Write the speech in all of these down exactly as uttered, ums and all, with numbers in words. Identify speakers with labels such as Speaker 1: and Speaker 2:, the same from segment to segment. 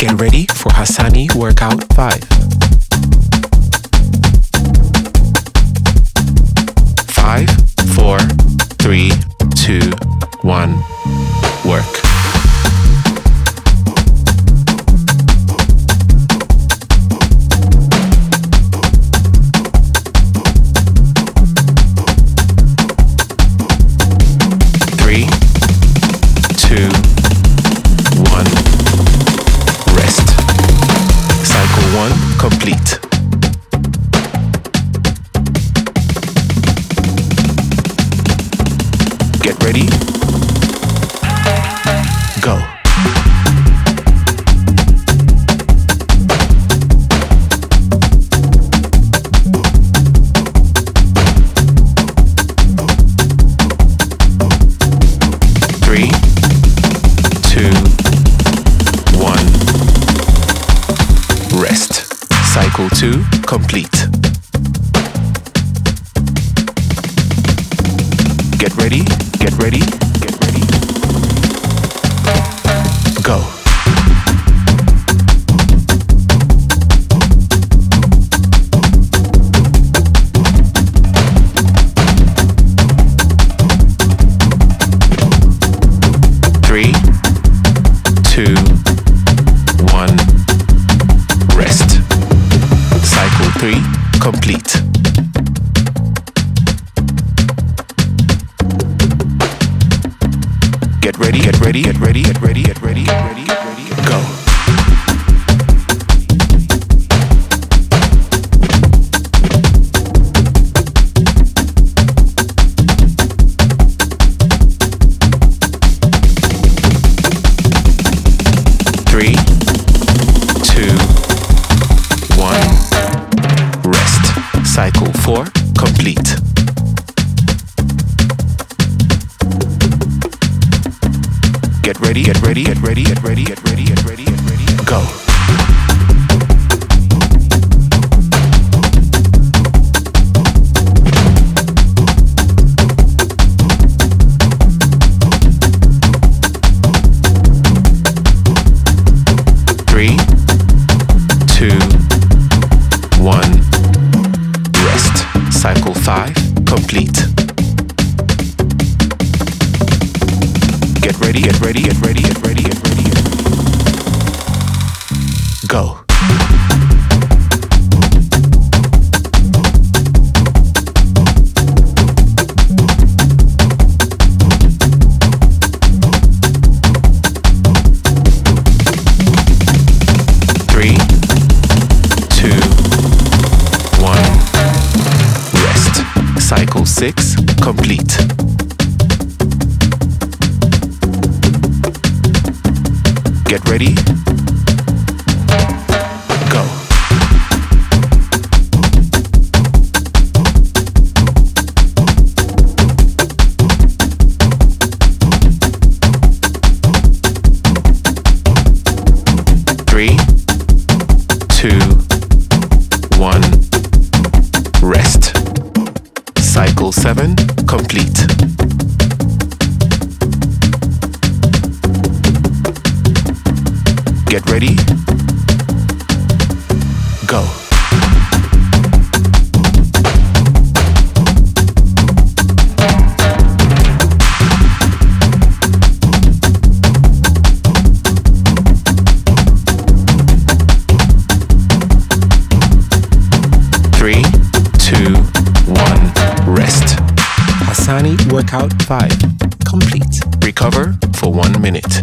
Speaker 1: Get ready for Hassani Workout five. Five, four, three, two, one, work. Three, two, one, rest. Cycle one complete. Get ready. Go. Three, two, one, rest. Cycle two complete. Get ready, get ready, get ready. Go. Three, two, one, rest. Cycle three complete. Get ready, get ready, get ready, get ready, get ready, get ready, get ready, go. Three, two, one, rest. Cycle four complete. Get ready, get ready, get ready, get ready, get ready, get ready, get ready, go. Three, two, one, rest. Cycle five complete. Get ready, get ready, get ready, get ready, get ready, get ready. Go. Three, two, one, rest. Cycle six complete. Get ready. Go. Three, two, one, rest. Cycle seven complete. Get ready. Go. Three, two, one, rest. Hassani Workout five complete. Recover for one minute.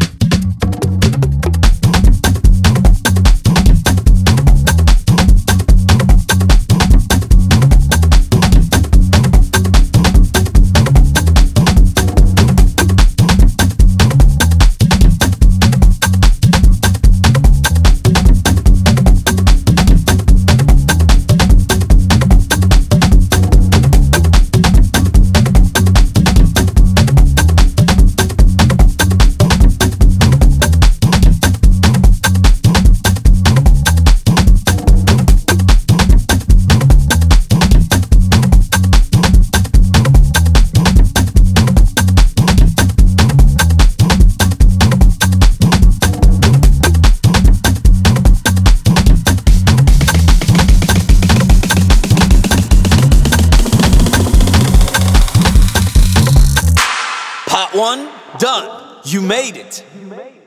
Speaker 2: Part one, done. You made it.